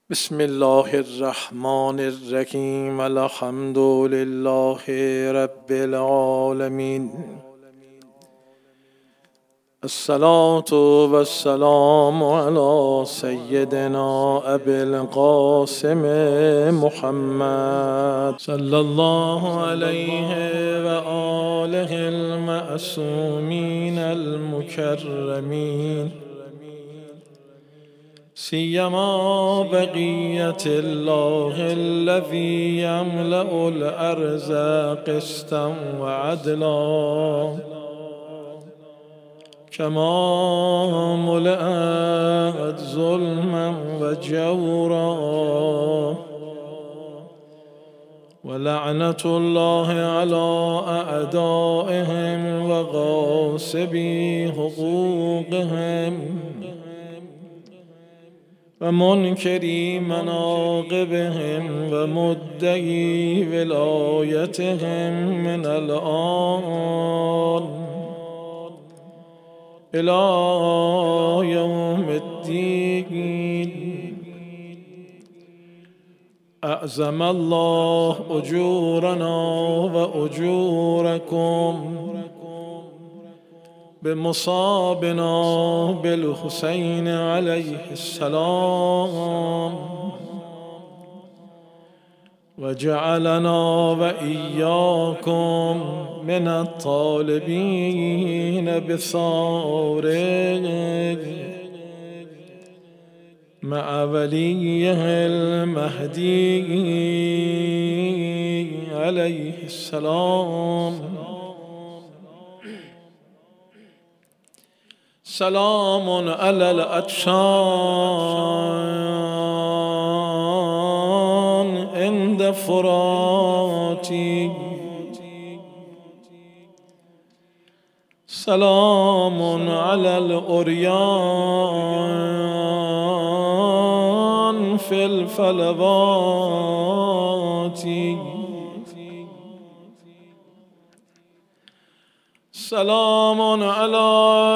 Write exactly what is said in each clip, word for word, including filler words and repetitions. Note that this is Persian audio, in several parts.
بسم الله الرحمن الرحیم الحمد لله رب العالمین الصلاة والسلام على سيدنا أبي القاسم محمد صلى الله عليه وآله المعصومين المكرمين سيما بقية الله الذي يملأ الأرض قسطا وعدلا كما ملأت ظلما وجورا ولعنة الله على أعدائهم وغاصبي حقوقهم ومنكري مناقبهم ومدعي ولايتهم من الآن إلى يوم الدين. أعظم الله أجورنا وأجوركم بمصابنا بالحسين عليه السلام وجعلنا وإياكم من الطالبين بثاره مع وليه المهدي عليه السلام. سلام على الأطشان عند فراتي سلام على الأريان في الفلوات سلام على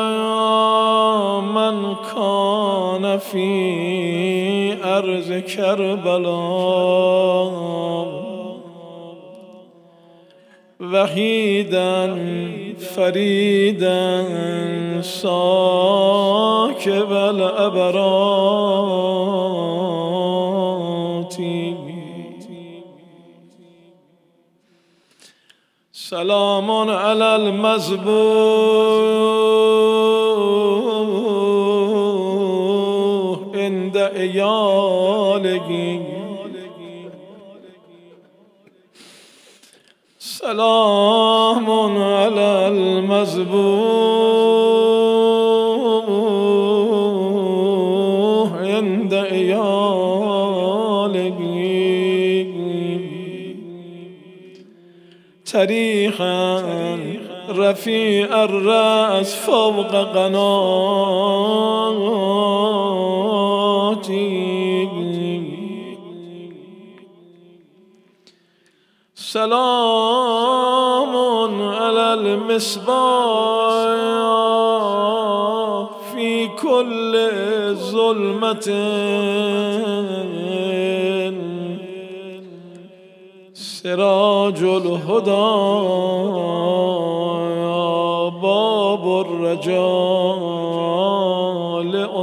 من كان في أرض كربلاء وحيدا فريدا ساكب الأبرات سلام على المذبوح عند عياله سلام على المذبوح عند عياله تريحا رفيع الرأس فوق قناتي سلام على المصباح في كل ظلمة سراج الهدى باب الرجاء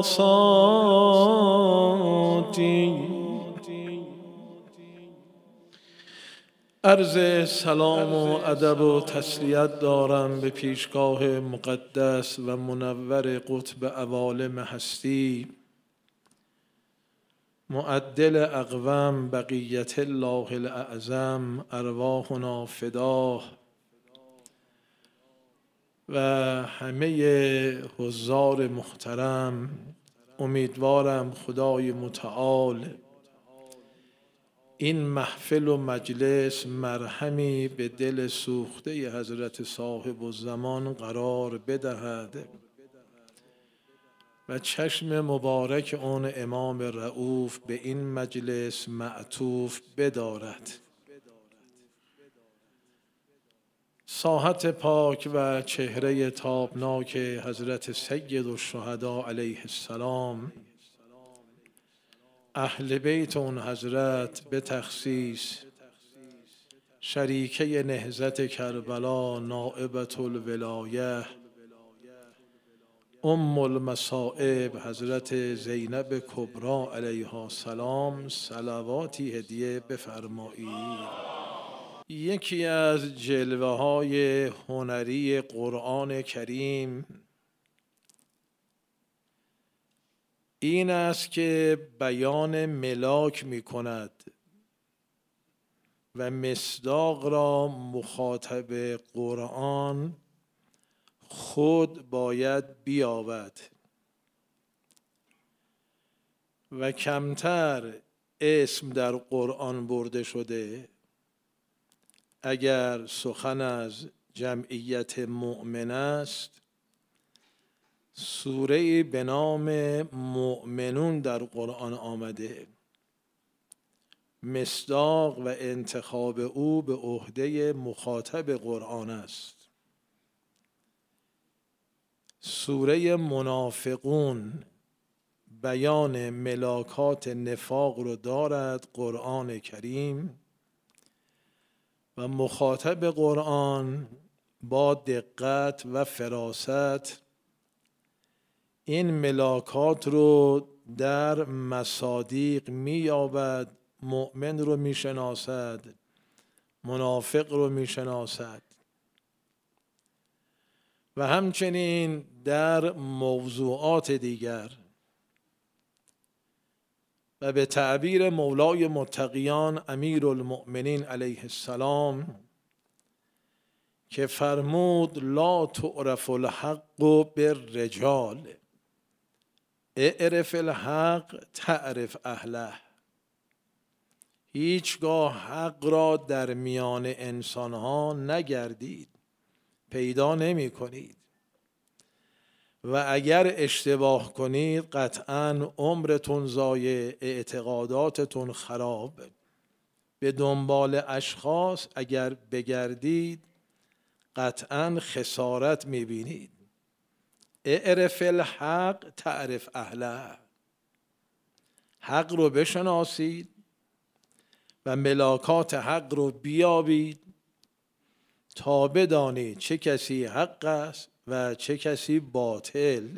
لأصاتي. عرض سلام و ادب و تسلیت دارم به پیشگاه مقدس و منور قطب عوالم هستی معدل اقوام بقیت الله الاعظم ارواحنا فداه و همه حضار محترم. امیدوارم خدای متعال این محفل و مجلس مرهمی به دل سوخته حضرت صاحب الزمان قرار بدهد و چشم مبارک اون امام رؤوف به این مجلس معطوف بدارد. ساحت پاک و چهره تابناک حضرت سید الشهدا علیه السلام اهل بیت اون حضرت به تخصیص شریکه نهضت کربلا، نائبة الولایه، ام المصائب حضرت زینب کبری علیها السلام صلواتی هدیه بفرمایید. یکی از جلوه های هنری قرآن کریم این است که بیان ملاک می کند و مصداق را مخاطب قرآن خود باید بیابد و کمتر اسم در قرآن برده شده اگر سخن از جمعیت مؤمن است. سوره به نام مؤمنون در قرآن آمده، مصداق و انتخاب او به عهده مخاطب قرآن است. سوره منافقون بیان ملاکات نفاق رو دارد قرآن کریم و مخاطب قرآن با دقت و فراست این ملاکات رو در مصادیق می‌یابد، مؤمن رو میشناسد، منافق رو میشناسد و همچنین در موضوعات دیگر. و به تعبیر مولای متقیان امیرالمؤمنین علیه السلام که فرمود لا تعرف الحق بالرجال اعرف الحق تعرف اهله. هیچگاه حق را در میان انسانها نگردید، پیدا نمی کنید و اگر اشتباه کنید قطعاً عمرتون ضایع، اعتقاداتتون خراب. به دنبال اشخاص اگر بگردید قطعاً خسارت میبینید. اعرف الحق تعرف اهله. حق رو بشناسید و ملاکات حق رو بیابید تا بدانید چه کسی حق است و چه کسی باطل.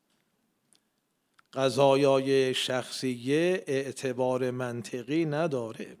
قضایای شخصیه اعتبار منطقی نداره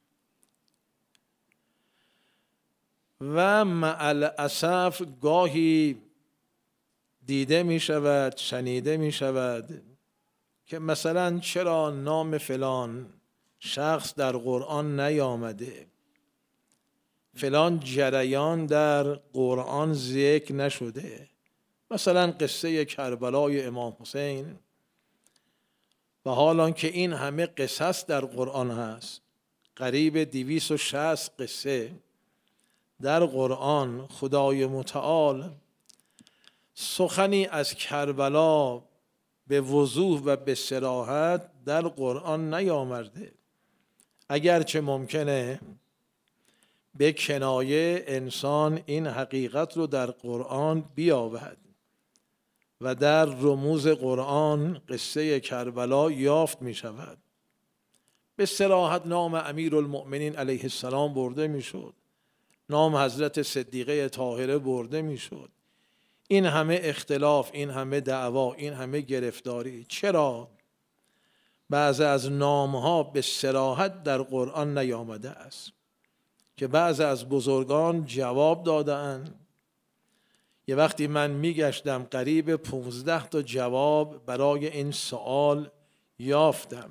و مع الاسف گاهی دیده می شود، شنیده می شود که مثلا چرا نام فلان شخص در قرآن نیامده، فلان جریان در قرآن ذکر نشده. مثلا قصه کربلای امام حسین، و حالان که این همه قصص در قرآن هست، قریب دویست و شصت قصه در قرآن، خدای متعال سخنی از کربلا به وضوح و به صراحت در قرآن نیامده. اگرچه ممکنه به کنایه انسان این حقیقت رو در قرآن بیابد و در رموز قرآن قصه کربلا یافت می شود. به صراحت نام امیرالمؤمنین علیه السلام برده می شد، نام حضرت صدیقه طاهره برده می شد. این همه اختلاف، این همه دعوا، این همه گرفتاری، چرا بعضی از نامها به صراحت در قرآن نیامده است؟ که بعضی از بزرگان جواب دادند. یه وقتی من میگشتم قریب پونزده تا جواب برای این سوال یافتم.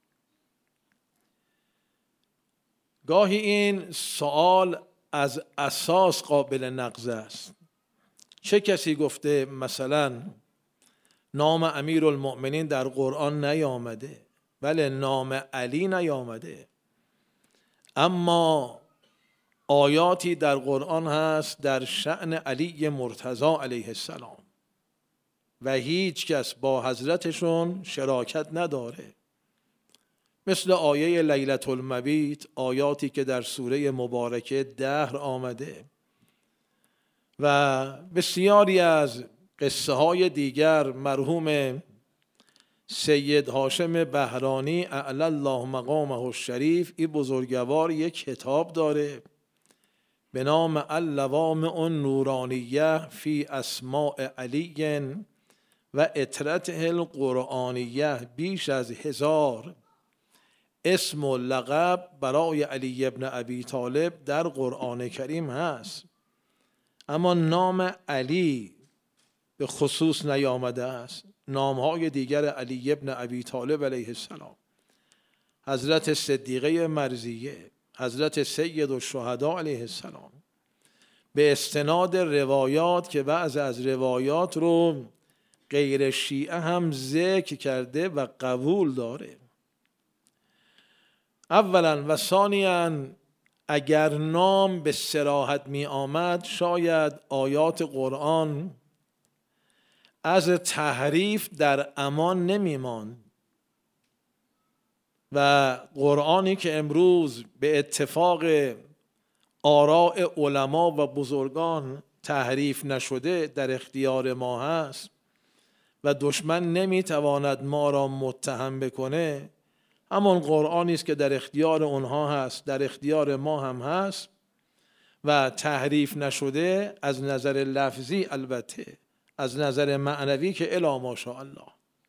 گاهی این سوال از اساس قابل نقض است. چه کسی گفته مثلا نام امیرالمؤمنین در قرآن نیامده؟ بله، نام علی نیامده، اما آیاتی در قرآن هست در شأن علی مرتضی علیه السلام و هیچ کس با حضرتشون شراکت نداره. مثل آیه لیلة المبیت، آیاتی که در سوره مبارکه دهر آمده و بسیاری از قصه های دیگر. مرحوم سید هاشم بهرانی اعلی الله مقامه الشریف، این بزرگوار یک کتاب داره به نام اللوامع النورانیه فی اسماء علی و اطرته القرآنیه. بیش از هزار اسم و لقب برای علی ابن ابی طالب در قرآن کریم هست، اما نام علی به خصوص نیامده است. نامهای دیگر علی ابن ابی طالب علیه السلام، حضرت صدیقه مرضیه، حضرت سید الشهدا علیه السلام، به استناد روایات که بعض از روایات رو غیر شیعه هم ذکر کرده و قبول داره. اولا و ثانیاً اگر نام به صراحت می آمد شاید آیات قرآن از تحریف در امان نمی ماند و قرآنی که امروز به اتفاق آراء علما و بزرگان تحریف نشده در اختیار ما هست و دشمن نمی تواند ما را متهم بکنه، همون قرآنی است که در اختیار اونها هست، در اختیار ما هم هست و تحریف نشده، از نظر لفظی البته، از نظر معنوی که الا ماشاءالله.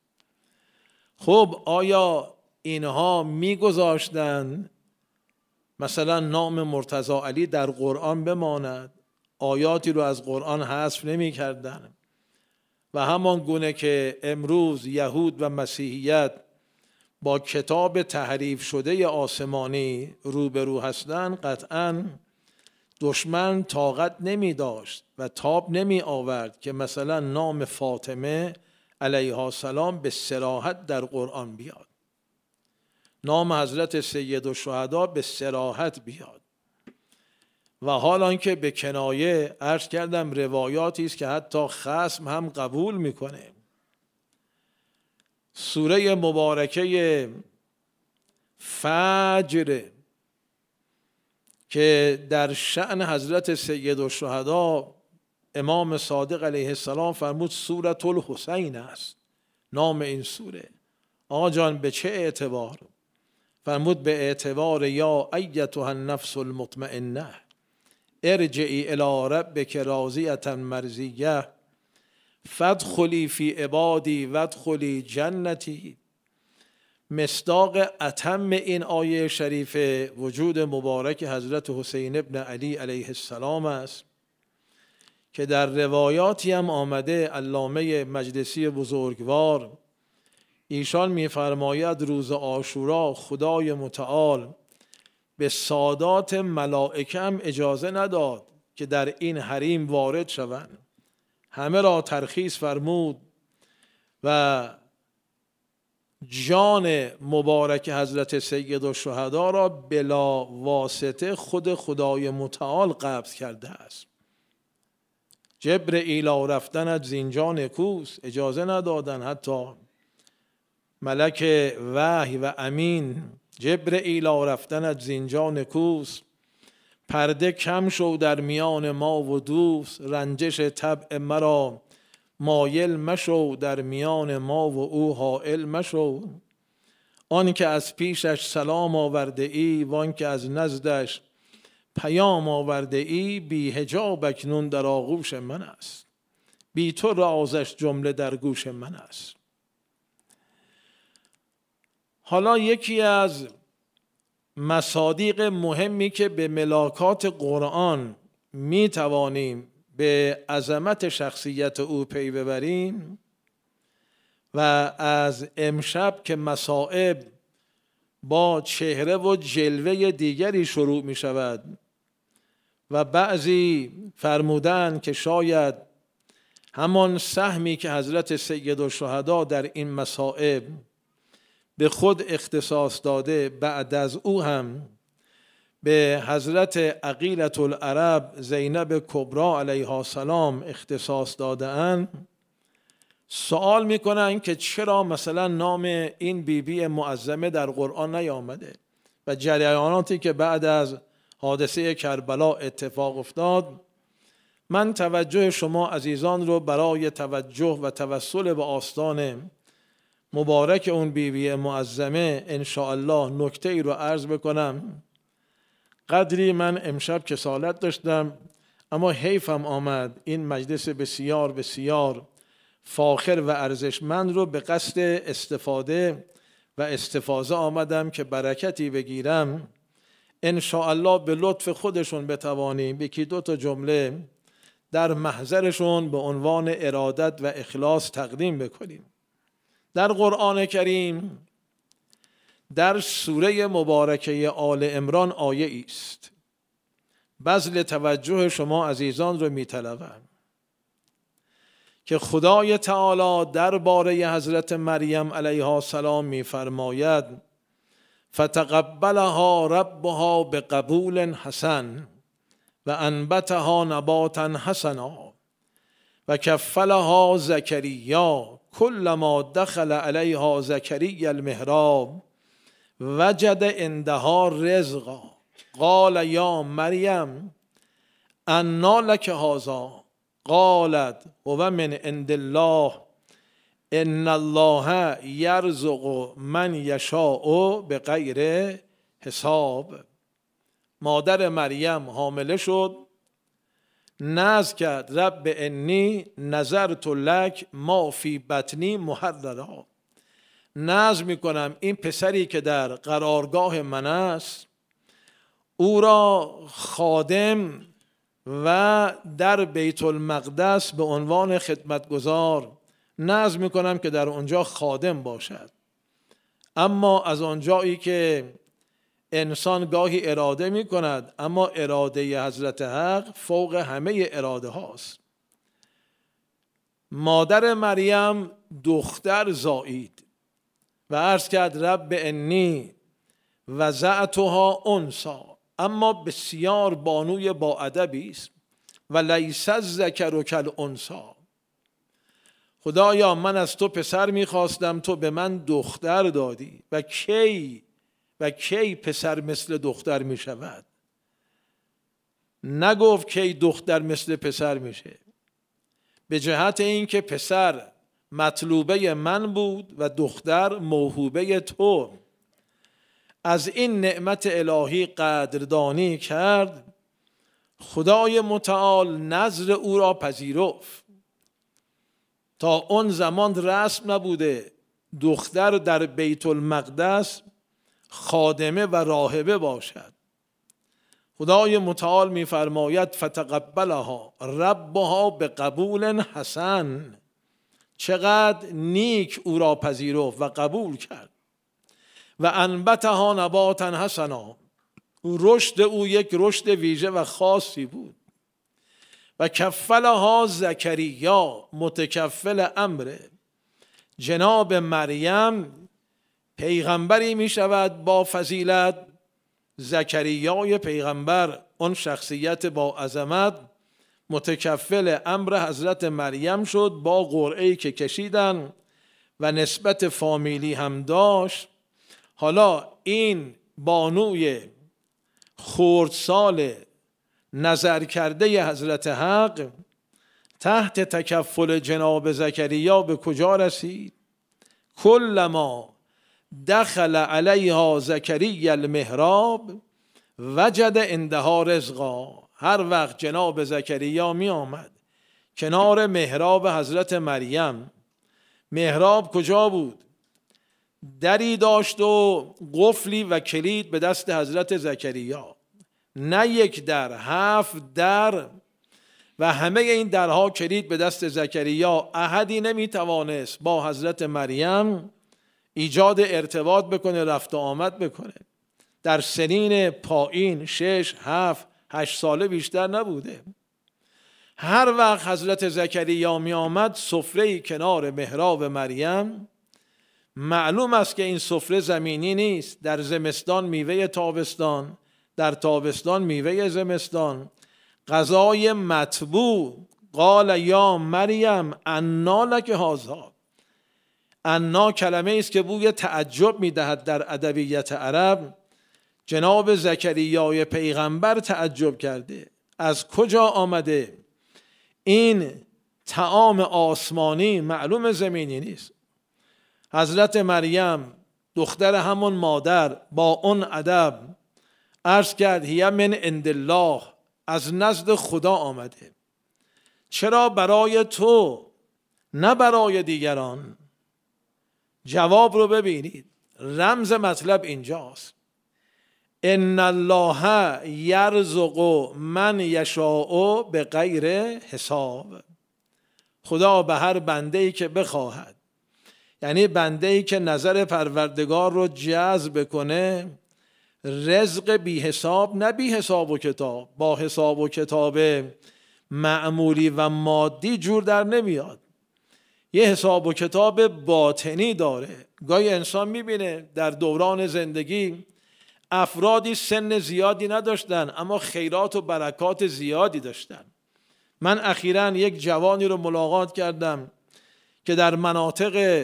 خب آیا اینها میگذاشتن مثلا نام مرتضی علی در قرآن بماند، آیاتی رو از قرآن حذف نمی کردن و همان گونه که امروز یهود و مسیحیت با کتاب تحریف شده آسمانی روبرو هستند؟ قطعاً دشمن طاقت نمی داشت و تاب نمی آورد که مثلا نام فاطمه علیها السلام به صراحت در قرآن بیاد، نام حضرت سید الشهدا به صراحت بیاد. و حالان که به کنایه عرض کردم روایاتی است که حتی خصم هم قبول میکنه. سوره مبارکه فجر که در شأن حضرت سید الشهدا امام صادق علیه السلام فرمود سوره الحسین است نام این سوره. آقا جان به چه اعتبار؟ فرمود به اعتبار یا ایتها النفس المطمئنه ارجعی الی ربک راضیة مرضیه فادخلی فی عبادی وادخلی جنتی. مصداق اتم این آیه شریف وجود مبارک حضرت حسین ابن علی علیه السلام است که در روایاتی هم آمده. علامه مجلسی بزرگوار ایشان می‌فرماید روز عاشورا خدای متعال به سادات ملائکه هم اجازه نداد که در این حریم وارد شوند، همه را ترخیص فرمود و جان مبارک حضرت سید الشهدا را بلا واسطه خود خدای متعال قبض کرده است. جبرئیل رفتن زینجان کوس اجازه ندادن، حتی ملک وحی و امین جبرئیل رفتن زینجان کوس. پرده کم شو در میان ما و دوست، رنجش طبع مرا مایل مشو در میان ما و او حائل مشو. آن که از پیشش سلام آورده ای وان که از نزدش پیام آورده ای، بی حجاب اکنون در آغوش من است، بی تو رازش جمله در گوش من است. حالا یکی از مصادیق مهمی که به ملاکات قرآن می توانیم به عظمت شخصیت او پی ببریم و از امشب که مصائب با چهره و جلوه دیگری شروع می شود و بعضی فرمودن که شاید همان سهمی که حضرت سید الشهدا در این مصائب به خود اختصاص داده بعد از او هم به حضرت عقیلة العرب زینب کبری علیها السلام اختصاص داده اند، سوال میکنن که چرا مثلا نام این بیبی بی معظمه در قرآن نیامده و جریاناتی که بعد از حادثه کربلا اتفاق افتاد. من توجه شما عزیزان رو برای توجه و توسل به آستان مبارک اون بیوی معظمه انشاءالله نکته ای رو عرض بکنم. قدری من امشب کسالت داشتم، اما حیفم آمد این مجلس بسیار بسیار فاخر و ارزشمند رو به قصد استفاده و استفاضه آمدم که برکتی بگیرم. انشاءالله به لطف خودشون بتوانیم یکی دو تا جمله در محضرشون به عنوان ارادت و اخلاص تقدیم بکنیم. در قرآن کریم در سوره مبارکه آل عمران آیه است بذل توجه شما عزیزان رو می‌طلبم که خدای تعالی درباره حضرت مریم علیها السلام می‌فرماید فتقبلها ربها بقبول حسن و انبتها نباتا حسنا و کفلها زکریا کلما دخل علیها زکریا المحراب وجد عندها رزقا قال یا مریم انا لک هذا قالت هو من عند الله ان الله یرزق من یشاء بغیر حساب. مادر مریم حامله شد، نذر کرد رب انی نذرت لک ما فی بطنی محررا، نذر میکنم این پسری که در قرارگاه من است او را خادم و در بیت المقدس به عنوان خدمتگزار نذر میکنم که در اونجا خادم باشد. اما از آنجایی که انسان گاهی اراده میکند اما اراده حضرت حق فوق همه اراده هاست، مادر مریم دختر زایید و عرض کرد رب انی وضعتها انثی، اما بسیار بانوی با ادبی است و لیس الذکر کالانثی. خدایا من از تو پسر میخواستم، تو به من دختر دادی و کی و کی پسر مثل دختر میشود؟ نگفت کی دختر مثل پسر میشه، به جهت اینکه پسر مطلوبه من بود و دختر موهوبه تو. از این نعمت الهی قدردانی کرد، خدای متعال نذر او را پذیرفت. تا اون زمان رسم نبوده دختر در بیت المقدس خادمه و راهبه باشد. خدای متعال می‌فرماید فتقبلها ربها بقبول حسن، چقدر نیک او را پذیرفت و قبول کرد. و انبتها نباتا حسنا، رشد او یک رشد ویژه و خاصی بود. و کفلها زکریا، متکفل امر جناب مریم پیغمبری می شود با فضیلت. زکریای پیغمبر اون شخصیت با عظمت متکفل امر حضرت مریم شد با قرعه‌ای که کشیدن و نسبت فامیلی هم داشت. حالا این بانوی خردسال نظر کرده حضرت حق تحت تکفل جناب زکریا به کجا رسید؟ کلما دخل علیها زکریا المحراب وجد عندها رزقا. هر وقت جناب زکریا می آمد کنار محراب حضرت مریم، محراب کجا بود؟ دری داشت و قفلی و کلید به دست حضرت زکریا، نه یک در، هفت در و همه این درها کلید به دست زکریا. احدی نمیتوانست با حضرت مریم ایجاد ارتباط بکنه، رفت و آمد بکنه. در سنین پایین شش، هفت، هشت ساله بیشتر نبوده. هر وقت حضرت زکریا می آمد سفره کنار محراب مریم، معلوم است که این سفره زمینی نیست، در زمستان میوه تابستان، در تابستان میوه زمستان، غذای مطبوع. قال یا مریم انا لک هذا. انا کلمه است که بوی تعجب میدهد در ادبیات عرب. جناب زکریای پیغمبر تعجب کرده، از کجا آمده این طعام آسمانی؟ معلوم زمینی نیست. حضرت مریم دختر همون مادر با اون ادب عرض کرد هی من عند الله، از نزد خدا آمده. چرا برای تو نه برای دیگران؟ جواب رو ببینید، رمز مطلب اینجاست. ان الله یرزق من یشاء به غیر حساب. خدا به هر بنده‌ای که بخواهد، یعنی بنده‌ای که نظر پروردگار رو جذب کنه، رزق بی حساب، نه بی حساب و کتاب، با حساب و کتاب معمولی و مادی جور در نمیاد. یه حساب و کتاب باطنی داره. گاهی انسان میبینه در دوران زندگی افرادی سن زیادی نداشتن اما خیرات و برکات زیادی داشتن. من اخیراً یک جوانی رو ملاقات کردم که در مناطق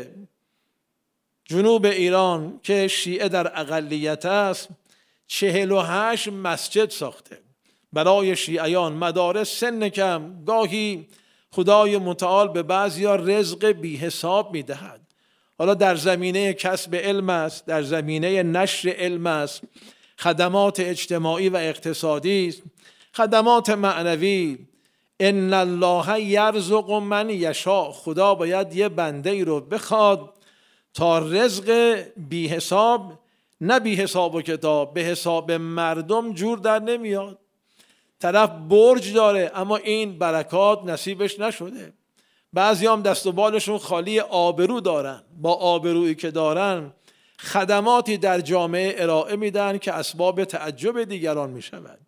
جنوب ایران که شیعه در اقلیت است چهل و هشت مسجد ساخته برای شیعیان، مدارس سن کم. گاهی خدای متعال به بعضیا رزق بی حساب میدهد. حالا در زمینه کسب علم است، در زمینه نشر علم است، خدمات اجتماعی و اقتصادی است، خدمات معنوی. ان الله یرزق من یشاء. خدا باید یه بنده ای رو بخواد تا رزق بی حساب، نه بی حساب و کتاب، به حساب مردم جور در نمیاد. طرف برج داره اما این برکات نصیبش نشده. بعضی هم دست و بالشون خالی آبرو دارن، با آبرویی که دارن خدماتی در جامعه ارائه میدن که اسباب تعجب دیگران میشود.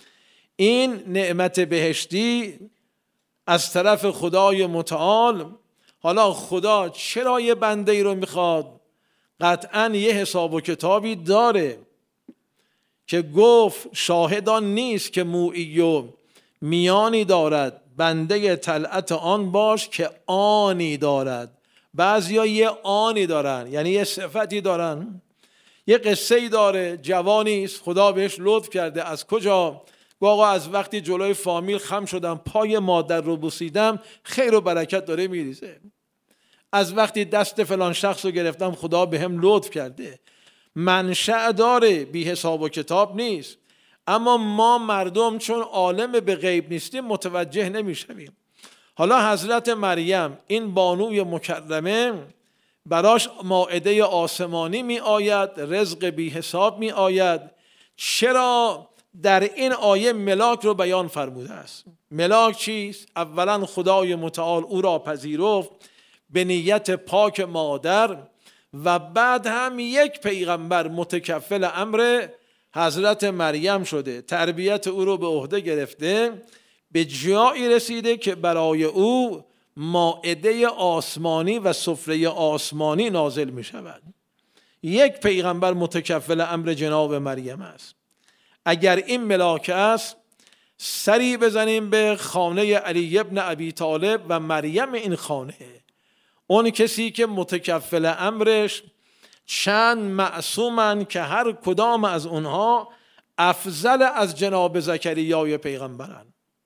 این نعمت بهشتی از طرف خدای متعال. حالا خدا چرا یه بنده ای رو میخواد؟ قطعا یه حساب و کتابی داره که گفت شاهدان نیست که مویی و میانی دارد، بنده طلعت آن باش که آنی دارد. بعضیا یه آنی دارن، یعنی یه صفتی دارن. یه قصه‌ای داره، جوانی است خدا بهش لطف کرده. از کجا؟ آقا از وقتی جلوی فامیل خم شدم پای مادر رو بوسیدم خیر و برکت داره میریزه. از وقتی دست فلان شخص رو گرفتم خدا به هم لطف کرده. منشأ داره، بی حساب و کتاب نیست. اما ما مردم چون عالم به غیب نیستیم متوجه نمیشویم. حالا حضرت مریم این بانوی مکرمه براش مائده آسمانی می آید، رزق بی حساب می آید. چرا در این آیه ملاک رو بیان فرموده است؟ ملاک چیست؟ اولا خدای متعال او را پذیرفت به نیت پاک مادر و بعد هم یک پیغمبر متکفل امر حضرت مریم شده، تربیت او رو به عهده گرفته، به جایی رسیده که برای او مائده آسمانی و سفره آسمانی نازل می شود. یک پیغمبر متکفل امر جناب مریم است. اگر این ملاک است سری بزنیم به خانه علی ابن ابی طالب و مریم این خانه. اون کسی که متکفل امرش چند معصومن که هر کدام از اونها افضل از جناب زکریای پیغمبرن.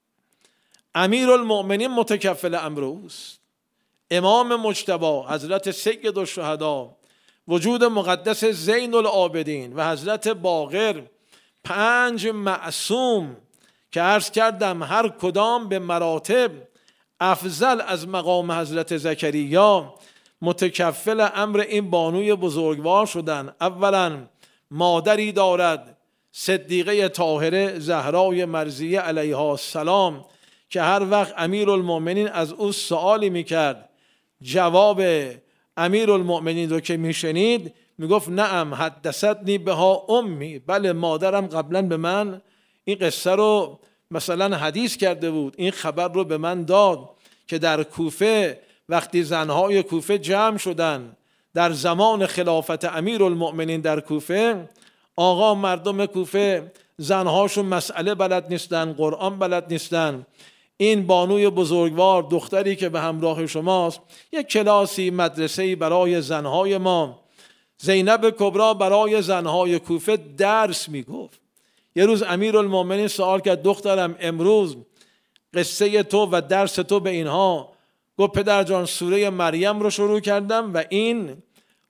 امیرالمؤمنین متکفل امر اوست. امام مجتبی حضرت سید الشهدا، وجود مقدس زین العابدین و حضرت باقر، پنج معصوم که عرض کردم هر کدام به مراتب افضل از مقام حضرت زکریا، متکفل امر این بانوی بزرگوار شدن. اولا مادری دارد صدیقه طاهره زهرای مرضیه علیها السلام که هر وقت امیرالمؤمنین از او سوالی میکرد جواب امیرالمؤمنین رو که میشنید میگفت نعم حدثتنی بها امی، بله مادرم قبلا به من این قصه رو مثلا حدیث کرده بود، این خبر رو به من داد که در کوفه وقتی زنهای کوفه جمع شدن در زمان خلافت امیرالمؤمنین در کوفه، آقا مردم کوفه زنهاشون مسئله بلد نیستن، قرآن بلد نیستن، این بانوی بزرگوار دختری که به همراه شماست یک کلاسی مدرسه‌ای برای زنهای ما، زینب کبرا برای زنهای کوفه درس میگفت. یه روز امیرالمؤمنین سوال کرد دخترم امروز قصه تو و درس تو به اینها؟ گفت پدر جان سوره مریم رو شروع کردم و این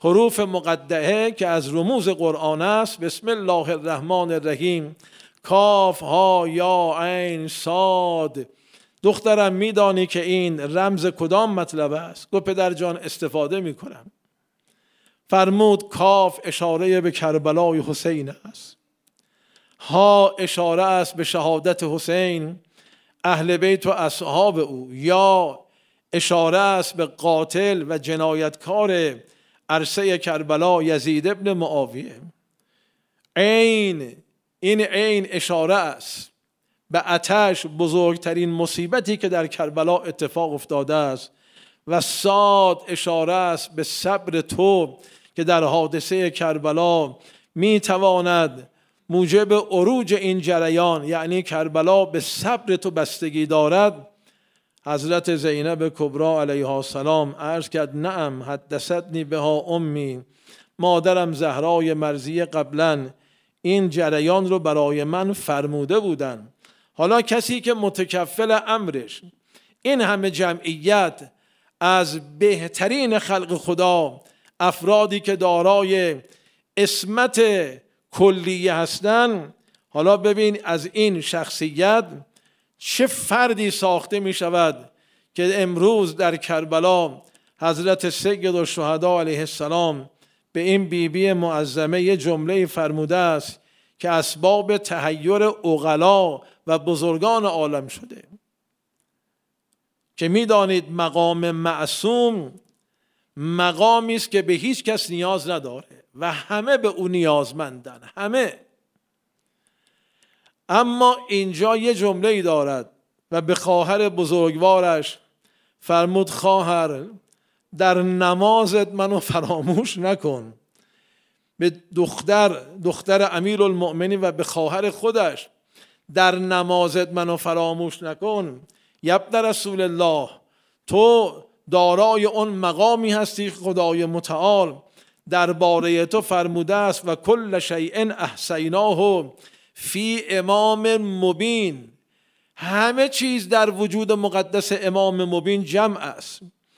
حروف مقطعه که از رموز قرآن است. بسم الله الرحمن الرحیم، کاف ها یا عین صاد. دخترم میدانی که این رمز کدام مطلب است؟ گفت پدر جان استفاده میکنم. فرمود کاف اشاره به کربلای حسین است، ها اشاره است به شهادت حسین، اهل بیت و اصحاب او، یا اشاره است به قاتل و جنایتکار عرصه کربلا یزید ابن معاویه. عین، این عین اشاره است به آتش، بزرگترین مصیبتی که در کربلا اتفاق افتاده است، و صاد اشاره است به صبر تو که در حادثه کربلا می تواند موجب عروج این جریان، یعنی کربلا به صبر تو بستگی دارد. حضرت زینب کبری علیها السلام عرض کرد نعم حدثتنی بها امی، مادرم زهرای مرضیه قبلا این جریان رو برای من فرموده بودن. حالا کسی که متکفل امرش این همه جمعیت از بهترین خلق خدا، افرادی که دارای عصمت کلیه هستن، حالا ببین از این شخصیت چه فردی ساخته می شود که امروز در کربلا حضرت سید الشهدا علیه السلام به این بیبی معظمه یه جمله فرموده است که اسباب تحیر عقلا و بزرگان عالم شده، که می دانید مقام معصوم مقامی است که به هیچ کس نیاز نداره و همه به او نیازمندن، همه. اما اینجا یه جمله ای دارد و به خواهر بزرگوارش فرمود خواهر در نمازت منو فراموش نکن. به دختر دختر امیرالمؤمنین و به خواهر خودش در نمازت منو فراموش نکن. یبن رسول الله، تو دارای اون مقامی هستی خدای متعال درباره تو فرموده است و کل شیء احصیناه فی امام مبین. همه چیز در وجود مقدس امام مبین جمع است،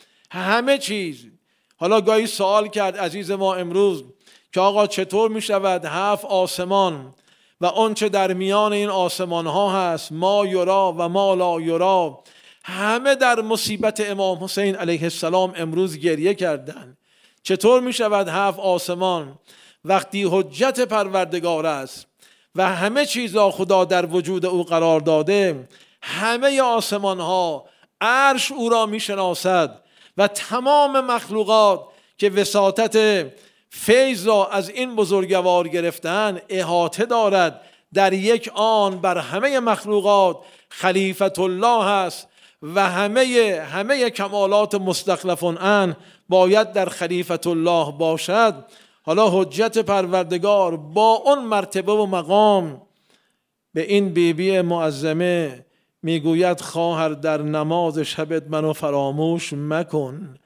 همه چیز. حالا گاهی سوال کرد عزیز ما امروز که آقا چطور می شود هفت آسمان و آنچه در میان این آسمان ها هست، ما یرا و ما لا یرا، همه در مصیبت امام حسین علیه السلام امروز گریه کردند. چطور می شود هفت آسمان وقتی حجت پروردگار است و همه چیز را خدا در وجود او قرار داده، همه آسمان ها عرش او را می شناسد و تمام مخلوقات که وساطت فیض را از این بزرگوار گرفتن احاطه دارد. در یک آن بر همه مخلوقات خلیفت الله است و همه همه کمالات مستخلفون ان باید در خلیفت الله باشد. حالا حجت پروردگار با اون مرتبه و مقام به این بیبی معظمه میگوید خواهر در نماز شبت منو فراموش مکن.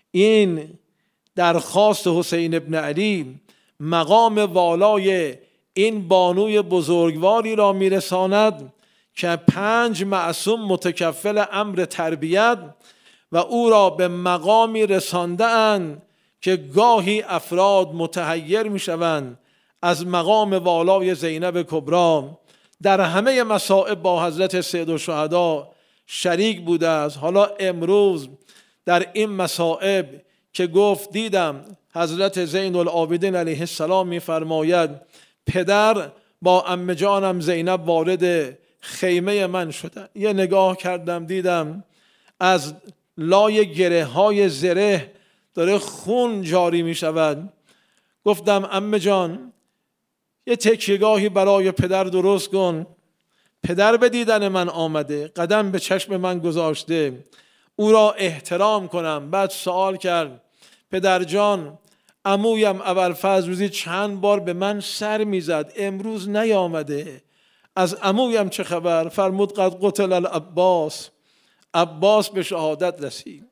این درخواست حسین ابن علی مقام والای این بانوی بزرگواری را میرساند که پنج معصوم متکفل امر تربیت و او را به مقامی رسانده اند که گاهی افراد متحیر می شوند از مقام والای زینب کبری. در همه مصائب با حضرت سید الشهدا شریک بوده است. حالا امروز در این مصائب که گفت دیدم حضرت زین العابدین علیه السلام می فرماید پدر با عمه جانم زینب وارد خیمه من شدن. یه نگاه کردم دیدم از لای گره های زره داره خون جاری می شود. گفتم عمه جان یه تکیه‌گاهی برای پدر درست کن. پدر به دیدن من آمده، قدم به چشم من گذاشته، او را احترام کنم. بعد سوال کرد پدر جان عمویم ابوالفضل روزی چند بار به من سر میزد، امروز نیامده، از عمویم چه خبر؟ فرمود قد قتل العباس، عباس به شهادت رسید.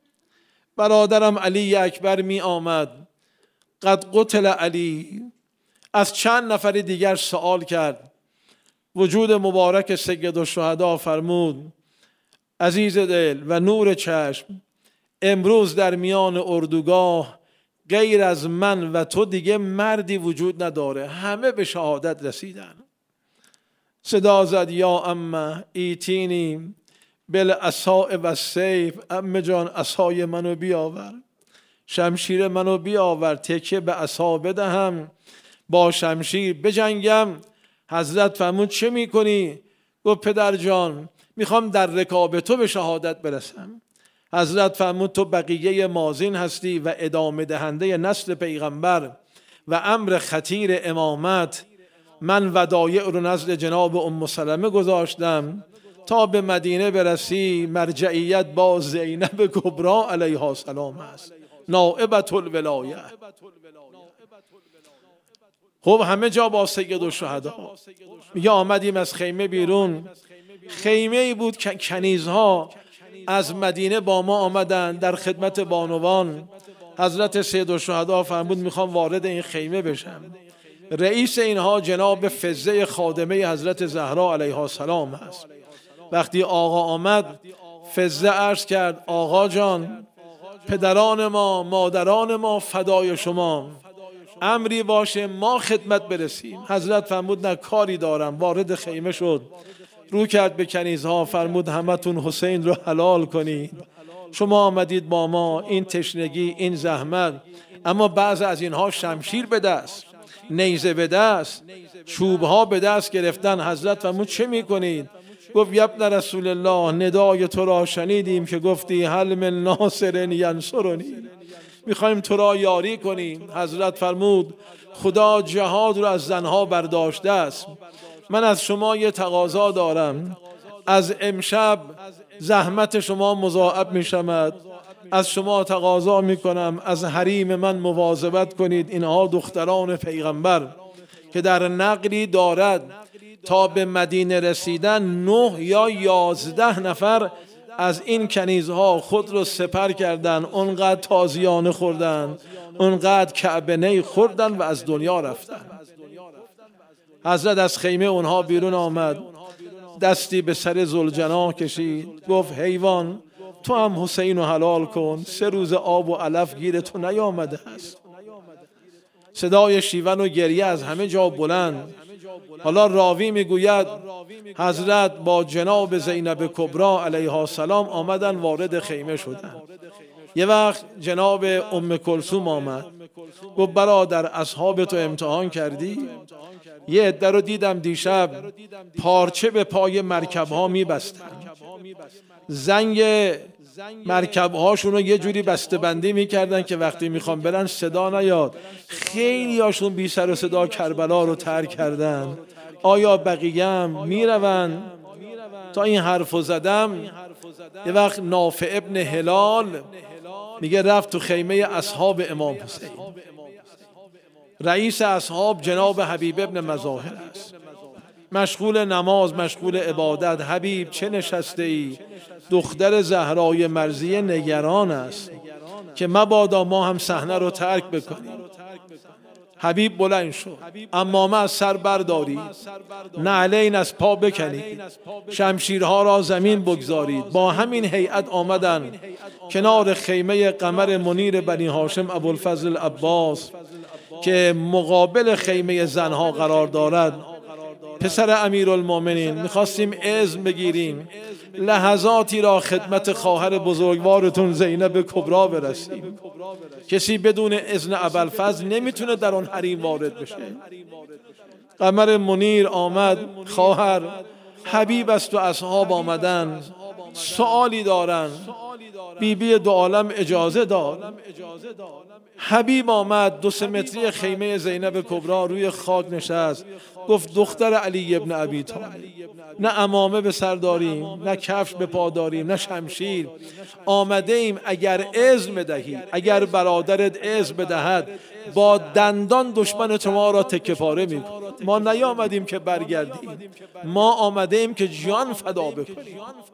برادرم علی اکبر می آمد، قد قتل علی. از چند نفر دیگر سوال کرد. وجود مبارک سید الشهدا فرمود عزیز دل و نور چشم، امروز در میان اردوگاه غیر از من و تو دیگه مردی وجود نداره. همه به شهادت رسیدن. صدا زد یا امه ایتینی بالعصا و السیف، عمه جان عصای منو بیاور، شمشیر منو بیاور، تکیه به عصا بدهم با شمشیر بجنگم. حضرت فرمود چه میکنی؟ گفت پدر جان میخوام در رکاب تو به شهادت برسم. حضرت فرمود تو بقیه مازین هستی و ادامه دهنده نسل پیغمبر و امر خطیر امامت. من ودایع رو نزد جناب ام سلمه گذاشتم تا به مدینه برسی، مرجعیت با زینب کبرا علیها السلام است، نائبت الولایه. خب همه جا با سید الشهدا. میگه آمدیم از خیمه بیرون، خیمه ای بود که کنیزها از مدینه با ما آمدن در خدمت بانوان. حضرت سید الشهدا فرمود میخوام وارد این خیمه بشم. رئیس اینها جناب فزه خادمه حضرت زهرا علیها السلام است. وقتی آقا آمد فزه عرض کرد آقا جان پدران ما مادران ما فدای شما، امری باشه ما خدمت برسیم. حضرت فرمود نه کاری دارم. وارد خیمه شد، رو کرد به کنیزها فرمود همتون حسین رو حلال کنید. شما آمدید با ما، این تشنگی این زحمت، اما بعض از اینها شمشیر به دست، نیزه به دست، چوبها به دست گرفتن. حضرت فرمود چه میکنید؟ گفت یبن رسول الله ندای تو را شنیدیم که گفتی هل من ناصر ینصرنی، میخوایم تو را یاری کنیم. حضرت فرمود خدا جهاد رو از زنها برداشته است. من از شما یه تقاضا دارم، از امشب زحمت شما مضاعف میشود. از شما تقاضا میکنم از حریم من مواظبت کنید. اینها دختران پیغمبر که در نقلی دارد تا به مدینه رسیدن نه یا یازده نفر از این کنیزها خود رو سپر کردن، اونقدر تازیانه خوردن، اونقدر کعبه نی خوردن و از دنیا رفتن. حضرت از خیمه اونها بیرون آمد، دستی به سر ذوالجناح کشید، گفت حیوان تو هم حسین رو حلال کن، سه روز آب و علف گیر تو نیامده است. صدای شیون و گریه از همه جا بلند. حالا راوی میگوید حضرت با جناب زینب کبرا علیها السلام آمدن وارد خیمه شدن. یه وقت جناب ام کلثوم آمد، گفت برادر اصحاب تو امتحان کردی؟ یه عده رو دیدم دیشب پارچه به پای مرکب ها میبستن، زنگ مرکب هاشون رو یه جوری بسته بندی میکردن که وقتی میخوان برن صدا نیاد. خیلی هاشون بی سر و صدا کربلا رو ترک کردن. آیا بقیه هم میرون؟ تا این حرفو زدم یه وقت نافع ابن هلال میگه رفت تو خیمه اصحاب امام حسین. رئیس اصحاب جناب حبیب ابن مظاهر است، مشغول نماز مشغول عبادت. حبیب چه نشسته ای؟ دختر زهرای مرضیه نگران است که مبادا ما هم صحنه رو ترک بکنیم. حبیب بلند شد، عمامه از سر بردارید، نعلین از پا بکنید، شمشیرها را زمین بگذارید. با همین هیئت آمدن کنار خیمه قمر منیر بنی هاشم ابوالفضل عباس که مقابل خیمه زنها قرار دارد. پسر امیرالمومنین میخواستیم اذن بگیریم لحظاتی را خدمت خواهر بزرگوارتون زینب کبرا برسیم. کسی بدون اذن ابوالفضل نمیتونه در اون حریم وارد بشه. قمر منیر آمد، خواهر حبیب است و اصحاب آمدن، سوالی دارن. بی بی دو عالم اجازه داد. حبیب آمد، دو سه متری خیمه زینب کبرا روی خاک نشست، گفت دختر علی ابن ابی طالب، نه عمامه به سر داریم، نه کفش به پا داریم، نه شمشیر. آمده ایم اگر اذن بدهی، اگر برادرت اذن بدهد با دندان دشمن شما را تکه پاره میکنیم. ما نیامدیم که برگردیم، ما آمده ایم که جان فدا بکنیم.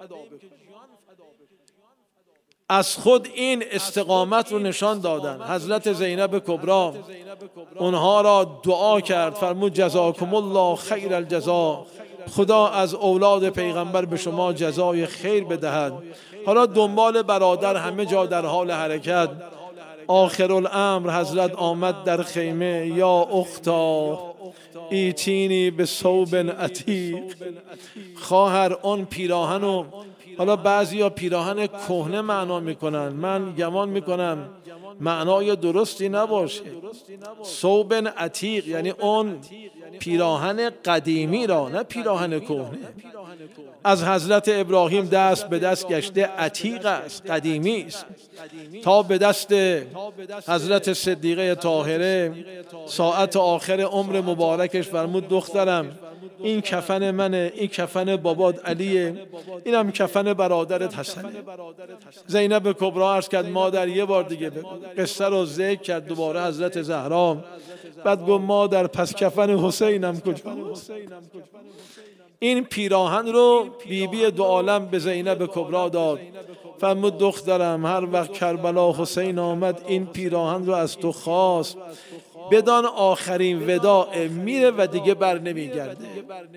از خود این استقامت رو نشان دادن. حضرت زینب کبرا اونها را دعا کرد، فرمود جزاکم الله خیر الجزا، خدا از اولاد پیغمبر به شما جزای خیر بدهد. حالا دنبال برادر همه جا در حال حرکت. آخر الامر حضرت آمد در خیمه، یا اختا ایتینی به ثوب عتیق. خواهر اون پیراهنو، حالا بعضیا پیراهن کهنه معنا میکنن، من گمان میکنم معنای درستی نباشه. ثوب عتیق یعنی اون پیراهن قدیمی را، نه پیراهن کهنه. از حضرت ابراهیم دست به دست گشته، عتیق است، قدیمی است، تا به دست حضرت صدیقه طاهره ساعت آخر عمر مبارکش فرمود دخترم این کفن منه، این کفن بابات علیه، اینم کفن برادرت حسنه. زینب کبرا عرض کرد مادر یه بار دیگه بگو. قصه رو ذکر کرد دوباره حضرت زهرا. بعد گفت مادر پس کفن حسینم کجاست؟ این پیراهن رو بی بی دو عالم به زینب کبرا داد. فرمود دخترم هر وقت کربلا حسین آمد این پیراهن رو از تو خواست، بدان آخرین وداع، میره و دیگه بر نمیگرده.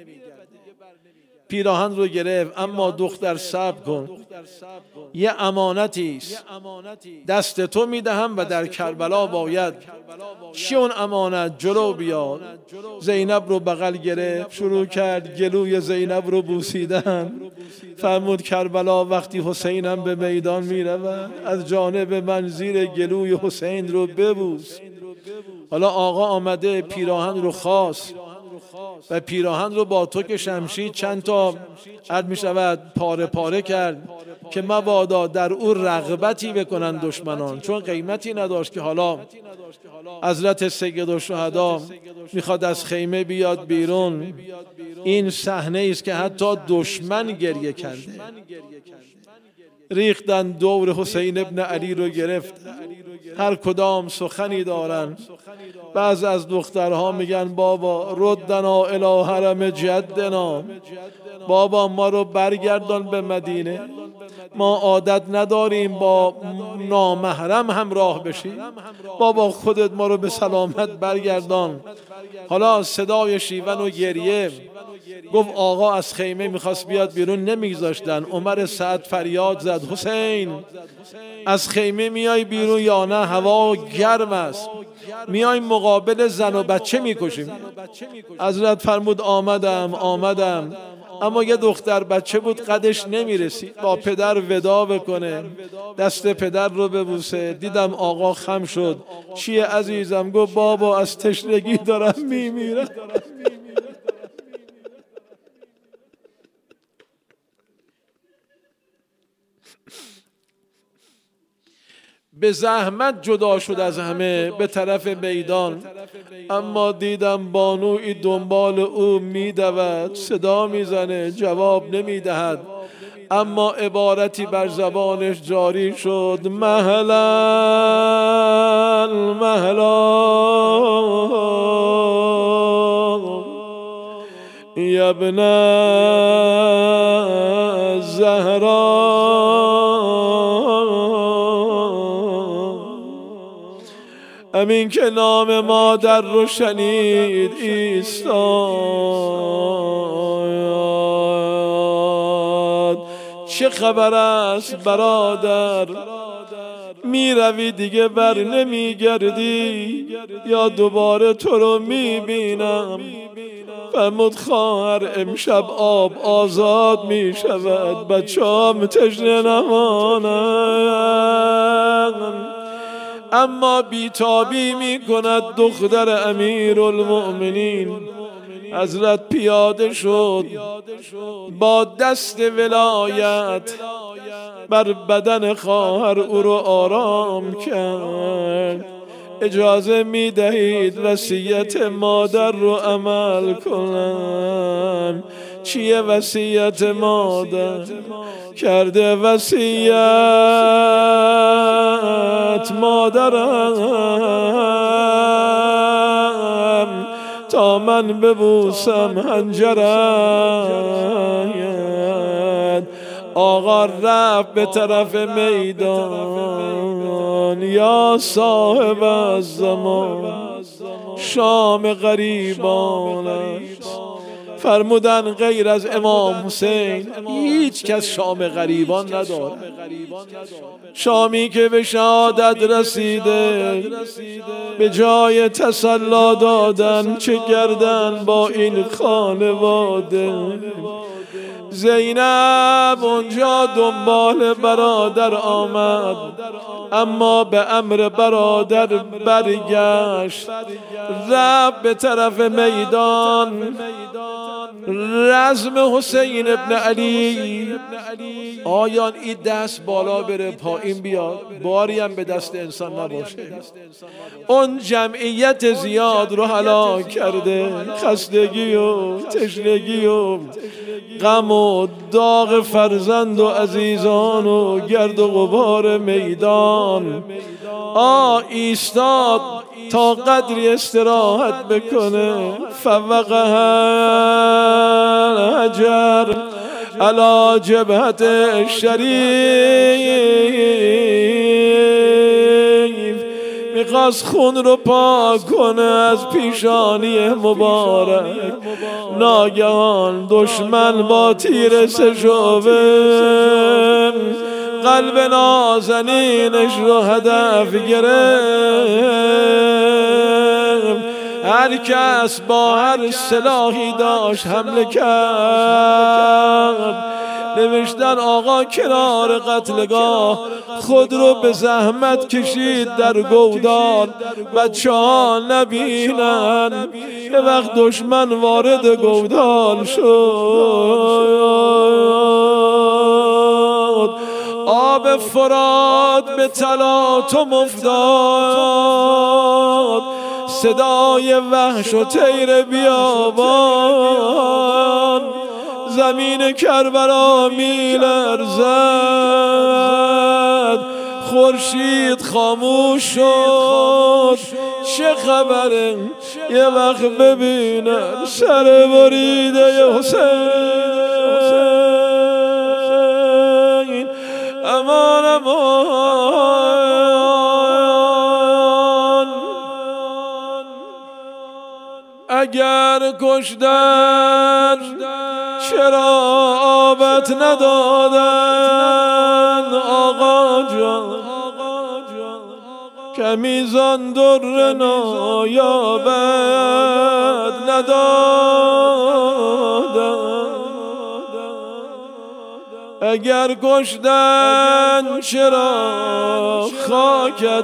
پیراهن رو گرفت. اما دختر صبر کن، یه امانتی است دست تو میدهم و در کربلا باید چی اون امانت جلو بیاد. زینب رو بغل گرفت، شروع کرد گلوی زینب رو بوسیدن. فرمود کربلا وقتی حسینم به میدان میرود از جانب من زیر گلوی حسین رو ببوس. حالا آقا آمده پیراهن رو خواست و پیراهن رو با توک شمشیر چند تا عرض می شود پاره پاره کرد که مبادا در او رغبتی بکنن دشمنان، چون قیمتی نداشت. که حالا حضرت سید الشهدا میخواد از خیمه بیاد بیرون. این صحنه است که حتی دشمن گریه کرده. ریختن دور حسین ابن علی رو گرفت، هر کدام سخنی دارن. بعض از دخترها میگن بابا ردنا الی حرم جدنا، بابا ما رو برگردان به مدینه، ما عادت نداریم با نامحرم همراه بشیم، بابا خودت ما رو به سلامت برگردان. حالا صدای شیون و گریه. گفت آقا از خیمه میخواست بیاد بیرون، نمیگذاشتن. عمر سعد فریاد زد حسین از خیمه میای بیرون یا نه؟ هوا گرم است، میای مقابل زن و بچه میکشیم. حضرت فرمود آمدم آمدم. اما یه دختر بچه بود قدش نمیرسید، با پدر ودا بکنه، دست پدر رو ببوسه. دیدم آقا خم شد. چیه عزیزم؟ گفت بابا از تشنگی دارم میمیرم. به زحمت جدا شد از همه به طرف میدان. اما دیدم بانوی دنبال او میدود، صدا میزنه، جواب نمیدهد. اما عبارتی بر زبانش جاری شد، مهلا مهلا یا ابن زهرا. همین که نام مادر رو شنید ایستاد. چه خبر است برادر؟ می روی دیگه بر نمی گردی یا دوباره تو رو می بینم؟ فرمود خواهر امشب آب آزاد می شود، بچه هم تشنه نمانند. اما بیتابی می کند دختر امیر المؤمنین. حضرت پیاده شد، با دست ولایت بر بدن خواهر او رو آرام کرد. اجازه می دهید وصیت مادر رو عمل کنم. چیه وصیت مادر؟ کرده وصیت مادرم تا من ببوسم حنجرت. آقا رفت به طرف میدان. یا صاحب الزمان شام غریبان است، فرمودن غیر از امام حسین هیچ کس شام غریبان نداره. شامی که به شهادت رسیده به جای تسلا دادن چه کردن با این خانواده. زینب اونجا دنبال برادر آمد، اما به امر برادر برگشت، رفت به طرف میدان. رزم حسین ابن علی، آیا این دست بالا بره پایین بیاد، باری هم به دست انسان نباشه. اون جمعیت زیاد رو هلاک کرده، خستگی و تشنگی و غم و داغ فرزند و عزیزان و گرد و غبار میدان. آ ایستاد تا قدری استراحت بکنه. فوقها الحجر علی جبهت شریف، میخواست خون رو پاک کنه از پیشانی مبارک. ناگهان دشمن با تیر سه‌شعبه قلب نازنینش رو هدف گرفت. هر کس با هر سلاحی داشت حمله کرد. نوشتن آقا کنار قتلگاه خود رو به زحمت کشید در گودال، بچه ها نبینن. یه وقت دشمن وارد گودال شد، آب فرات به تلاطم افتاد، صدای وحش و طیر بیابان. زمین کربلا میلرزد، خورشید خاموش شد. چه خبره؟ یه وقت ببینم سر بریده حسین. امان امان، اگر کشتن چرا آبت ندادن آقا جان، کمی زان در نایابت ندادن. اگر کشتن چرا خاکت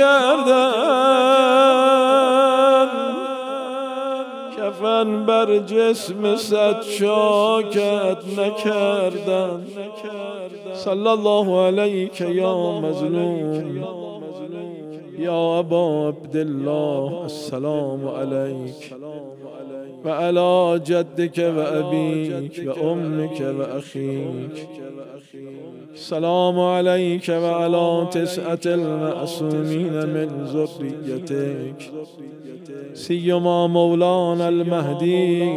نکردن، کفن بر جسم صد چاکت نکردن. صلی الله علیک یا مظلوم یا ابا عبدالله، السلام علیک و علی جدک و ابیک و امک و اخیک. سلام علیک و علی تسعة المعصومین من ذریتک، سیما مولانا المهدی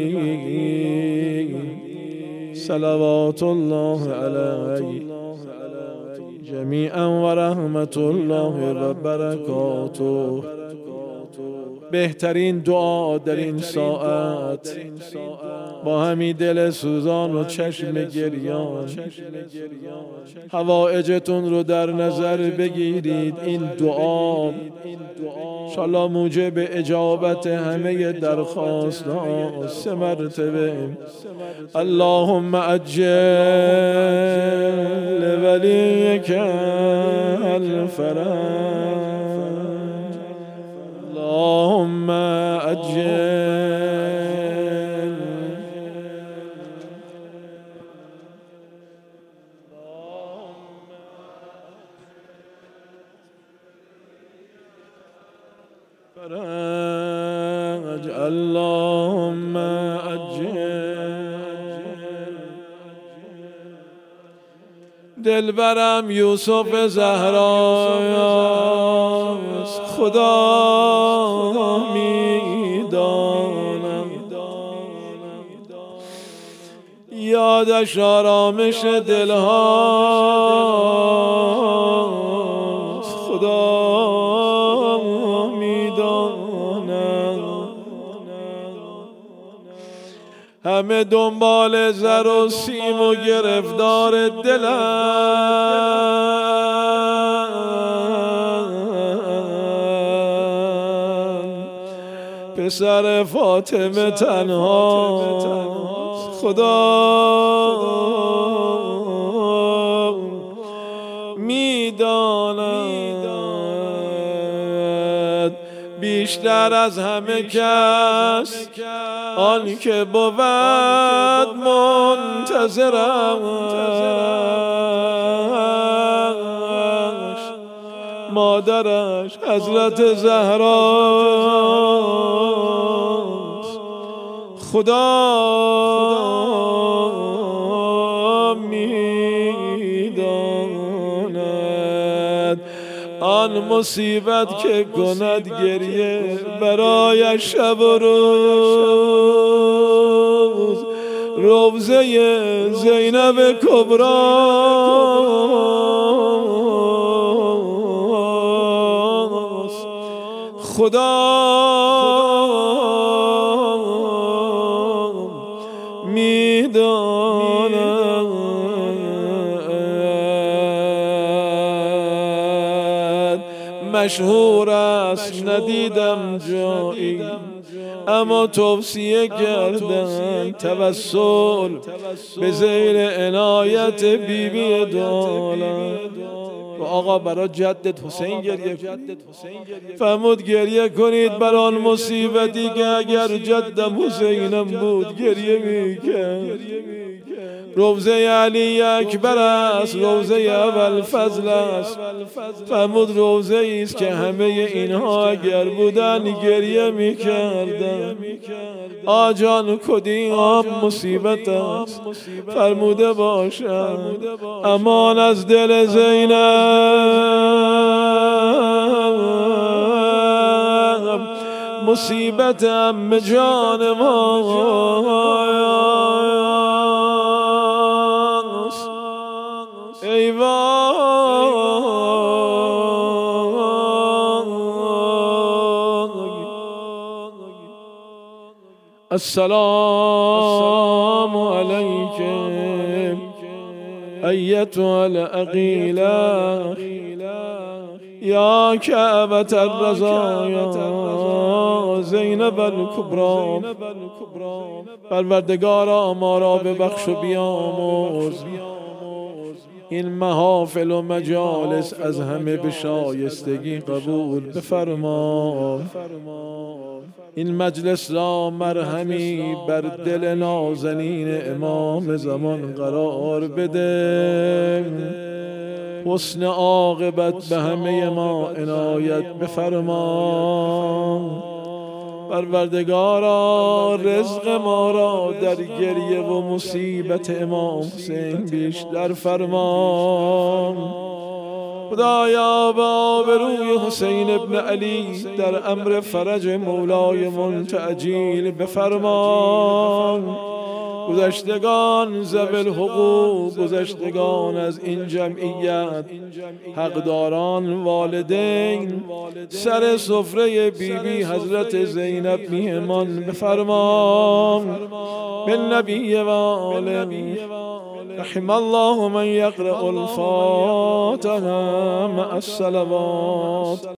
صلوات الله علیه جمیعا و رحمت الله و برکاته. بهترین دعا در این ساعت با همین دل سوزان و چشم گریان حوائجتون رو در نظر بگیرید. این دعا انشاءالله موجب اجابت همه درخواست ها. سه مرتبه اللهم عجل ولیک الفرج، اللهم عجل فرج، اللهم عجل. دلبرم یوسف زهراست، خدا میدانم یادش آرامش دلهاست، خدا میدانم. همه دنبال زر و سیم و گرفتار دلن. پسر فاطمه تنها خدا میداند بیشتر از همه کس آن که بود منتظرش مادرش حضرت زهراست. خدا میداند آن مصیبت که کند گریه برای شب و روز. روضه زینب کبراست. خدا میداند. مشهور است ندیدم جایی اما توصیه کردن توسل به زیر عنایت بی بی دولت. و آقا برای جدت حسین گریه کنید. فرمود گریه کنید بر آن مصیبتی که اگر جدم حسینم بود گریه میکرد. روضه علی اکبر است، روضه ابوالفضل است. فرمود روضه ای است که همه اینها اگر بودن گریه میکردن. آجان کدام مصیبت است فرموده باشد امان از دل زینب. مصیبت ام جان ماست. ای السلام علیکم ایتها العقیلة یا کعبة الرزایا زینب الکبری. پروردگارا ما را ببخش و بیامرز. این محافل و مجالس از همه به شایستگی قبول بفرما. این مجلس را مرهمی بر دل نازنین امام زمان قرار بده. حسن عاقبت به همه ما عنایت بفرما. پروردگارا رزق ما را در گریه و مصیبت امام حسین بیشتر فرما. خدایا با آبروی حسین ابن علی در امر فرج مولای منتعجیل بفرما. گذشتگان ذوی الحقوق، گذشتگان از این جمعیت، حقداران والدین، سر سفره بی بی حضرت زینب میهمان بفرما. بالنبی و آله رحم الله من یقرأ الفاتحه مع الصلوات.